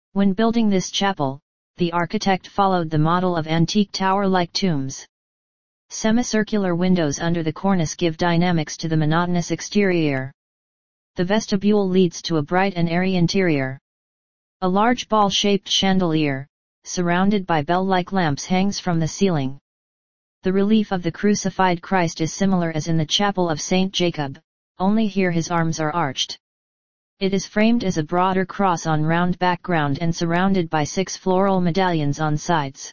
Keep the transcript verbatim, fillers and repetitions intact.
When building this chapel, the architect followed the model of antique tower-like tombs. Semicircular windows under the cornice give dynamics to the monotonous exterior. The vestibule leads to a bright and airy interior. A large ball-shaped chandelier, surrounded by bell-like lamps, hangs from the ceiling. The relief of the crucified Christ is similar as in the chapel of Saint Jacob, only here his arms are arched. It is framed as a broader cross on round background and surrounded by six floral medallions on sides.